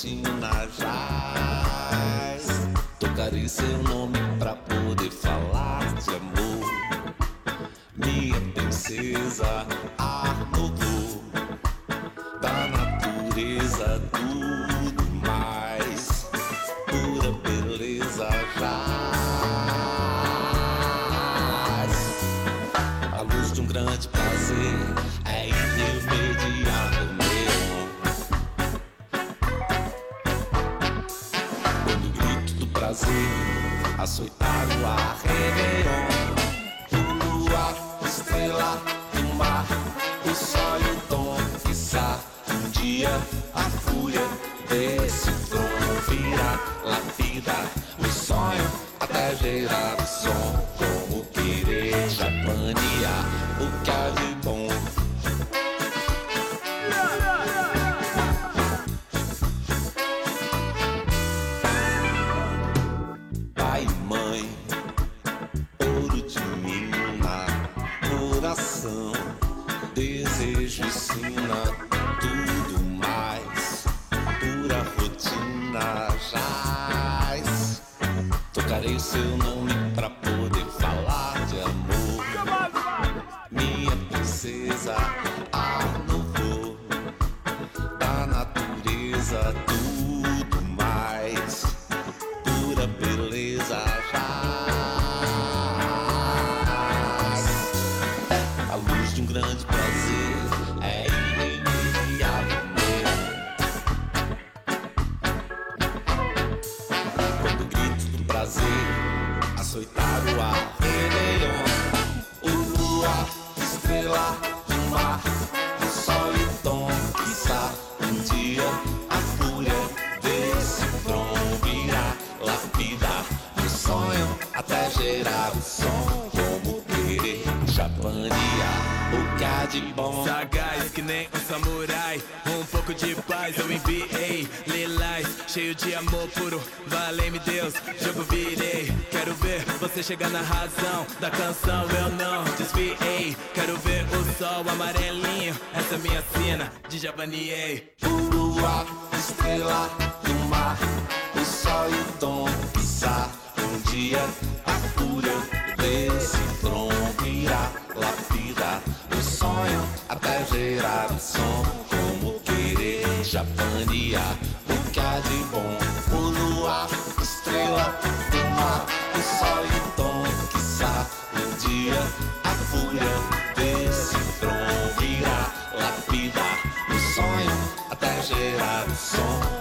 rotina jaz. Tocarei seu nome pra poder falar de amor. Minha princesa, ar novo da natureza, tudo mais, pura beleza jaz. A luz de um grande prazer é irremediável, meu. Quando o grito do prazer açoitar o ar, Réveillon. Estrela do mar, o sol e o tom, quiçá um dia a fúria desse tron virá, lapidar o sonho até gerar o som, como querer japanear o que há de bom. Pai e mãe, ouro de mina, coração, desejo ensina tudo mais, pura rotina jaz. Tocarei seu nome pra poder falar de amor. Minha princesa, ar novo da natureza, tudo mais, pura beleza jaz. A luz de um grande prazer é irremediável, meu. Quando o grito do prazer açoitar o ar, Réveillon. O luar, estrela do mar, o sol e o tom, quiçá um dia a fúria desse tron virá, lapidar o sonho até gerar o som, como querer japanear o que há de bom. Sagaz que nem um samurai, um pouco de paz eu enviei. Lilás, cheio de amor puro, valei-me Deus, jogo virei. Quero ver você chegar na razão da canção, eu não desviei. Quero ver o sol amarelinho, essa é minha cena de javaniei. O luar, estrela do mar, o sol e o tom, quiçá um dia a fúria desse tron virá, lapidar o sonho até gerar o som, como querer japanear o que há de bom. O luar, estrela do mar, o sol e o tom, quiçá um dia a fúria desse tron virá, lapidar o sonho até gerar o som.